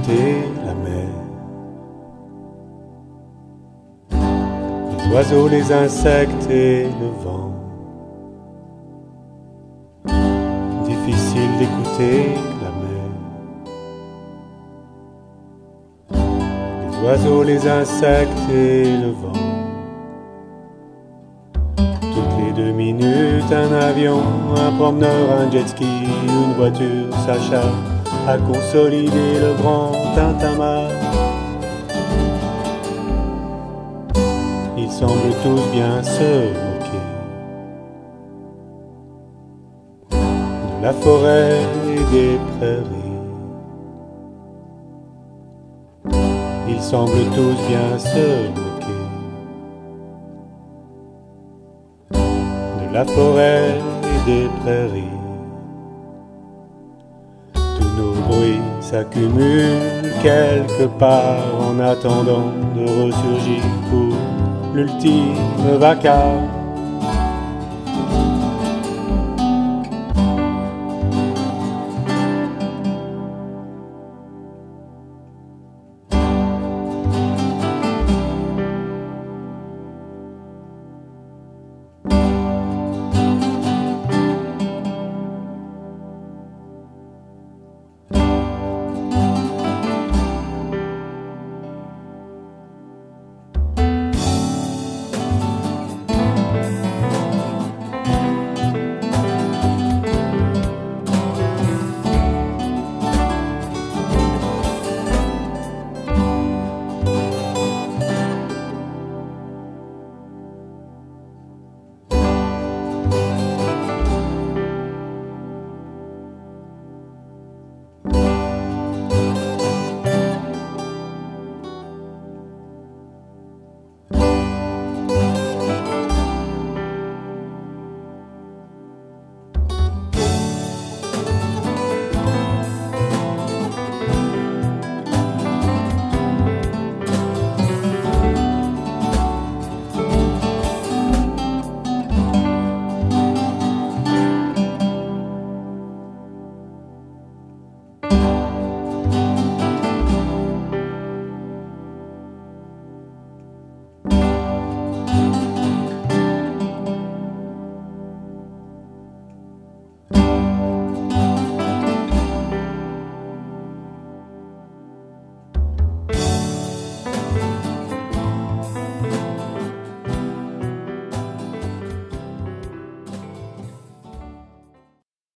d'écouter la mer. Les oiseaux, les insectes et le vent. Difficile d'écouter la mer. Les oiseaux, les insectes et le vent. Toutes les 2 minutes, un avion, un promeneur, un jet ski, une voiture s'acharne à consolider le grand tintamarre. Ils semblent tous bien se moquer de la forêt et des prairies. Ils semblent tous bien se moquer de la forêt et des prairies. Tous nos bruits s'accumulent quelque part en attendant de ressurgir pour l'ultime vacarme.